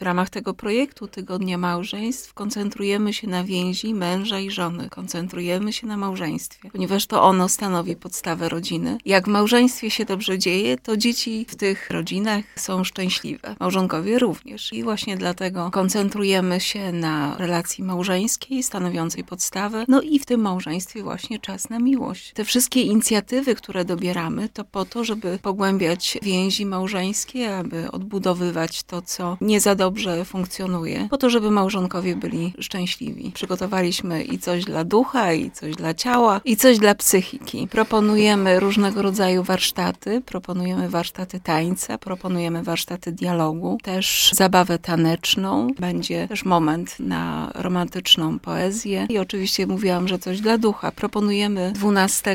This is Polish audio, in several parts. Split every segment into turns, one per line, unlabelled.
W ramach tego projektu Tygodnia Małżeństw koncentrujemy się na więzi męża i żony. Koncentrujemy się na małżeństwie, ponieważ to ono stanowi podstawę rodziny. Jak w małżeństwie się dobrze dzieje, to dzieci w tych rodzinach są szczęśliwe. Małżonkowie również. I właśnie dlatego koncentrujemy się na relacji małżeńskiej, stanowiącej podstawę. No i w tym małżeństwie właśnie czas na miłość. Te wszystkie inicjatywy, które dobieramy, to po to, żeby pogłębiać więzi małżeńskie, aby odbudowywać to, co nie za dobrze funkcjonuje, po to, żeby małżonkowie byli szczęśliwi. Przygotowaliśmy i coś dla ducha, i coś dla ciała, i coś dla psychiki. Proponujemy różnego rodzaju warsztaty, proponujemy warsztaty tańca, proponujemy warsztaty dialogu, też zabawę taneczną, będzie też moment na romantyczną poezję i oczywiście mówiłam, że coś dla ducha. Proponujemy 12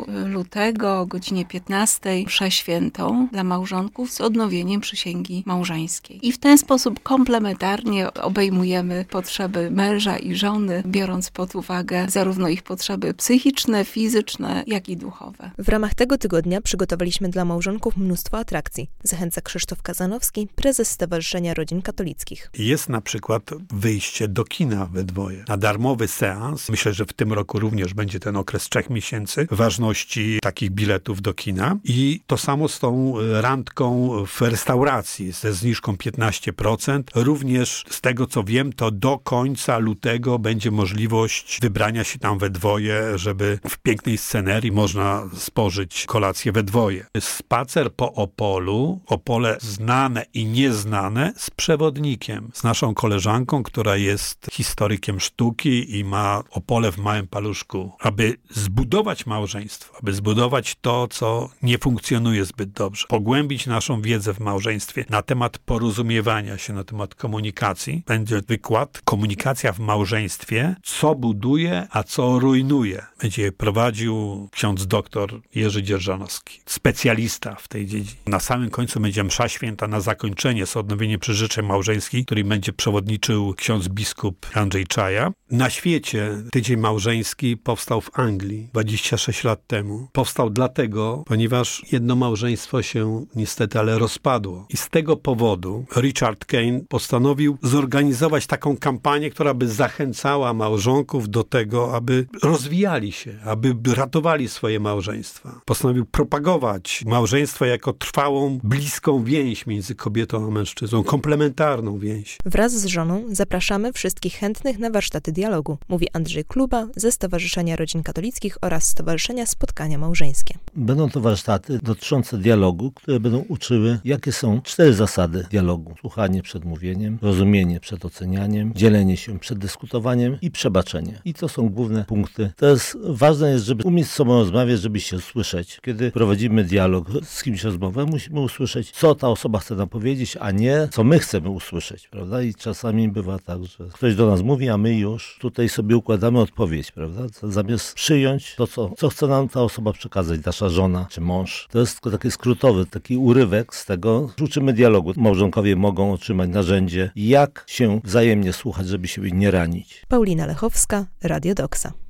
lutego o godzinie 15 mszę świętą dla małżonków z odnowieniem przysięgi małżeńskiej. I w ten sposób komplementarnie obejmujemy potrzeby męża i żony, biorąc pod uwagę zarówno ich potrzeby psychiczne, fizyczne, jak i duchowe.
W ramach tego tygodnia przygotowaliśmy dla małżonków mnóstwo atrakcji. Zachęca Krzysztof Kazanowski, prezes Stowarzyszenia Rodzin Katolickich.
Jest na przykład wyjście do kina we dwoje. Na darmowy seans. Myślę, że w tym roku również będzie ten okres 3 miesięcy ważności takich biletów do kina. I to samo z tą randką w restauracji ze zniżką 15%. Również z tego, co wiem, to do końca lutego będzie możliwość wybrania się tam we dwoje, żeby w pięknej scenerii można spożyć kolację we dwoje. Spacer po Opolu, Opole znane i nieznane, z przewodnikiem, z naszą koleżanką, która jest historykiem sztuki i ma Opole w małym paluszku. Aby zbudować małżeństwo, aby zbudować to, co nie funkcjonuje zbyt dobrze, pogłębić naszą wiedzę w małżeństwie na temat porozumiewania się, na temat komunikacji. Będzie wykład Komunikacja w małżeństwie, co buduje, a co rujnuje. Będzie je prowadził ksiądz doktor Jerzy Dzierżanowski, specjalista w tej dziedzinie. Na samym końcu będzie msza święta na zakończenie z odnowieniem przyrzeczeń małżeńskich, który będzie przewodniczył ksiądz biskup Andrzej Czaja. Na świecie tydzień małżeński powstał w Anglii 26 lat temu. Powstał dlatego, ponieważ jedno małżeństwo się niestety ale rozpadło. I z tego powodu Richard Kane postanowił zorganizować taką kampanię, która by zachęcała małżonków do tego, aby rozwijali się, aby ratowali swoje małżeństwa. Postanowił propagować małżeństwo jako trwałą, bliską więź między kobietą a mężczyzną, komplementarną więź.
Wraz z żoną zapraszamy wszystkich chętnych na warsztaty dialogu, mówi Andrzej Kluba ze Stowarzyszenia Rodzin Katolickich oraz Stowarzyszenia Spotkania Małżeńskie.
Będą to warsztaty dotyczące dialogu, które będą uczyły, jakie są 4 zasady dialogu. Słuchanie przed mówieniem, rozumienie przed ocenianiem, dzielenie się przed dyskutowaniem i przebaczenie. I to są główne punkty. Ważne jest, żeby umieć z sobą rozmawiać, żeby się słyszeć. Kiedy prowadzimy dialog z kimś rozmowę, musimy usłyszeć, co ta osoba chce nam powiedzieć, a nie co my chcemy usłyszeć, prawda? I czasami bywa tak, że ktoś do nas mówi, a my już tutaj sobie układamy odpowiedź, prawda? Zamiast przyjąć to, co chce nam ta osoba przekazać, nasza żona czy mąż. To jest tylko taki skrótowy, taki urywek z tego. Uczymy dialogu. Małżonkowie mogą otrzymać narzędzie, jak się wzajemnie słuchać, żeby siebie nie ranić.
Paulina Lechowska, Radio Doksa.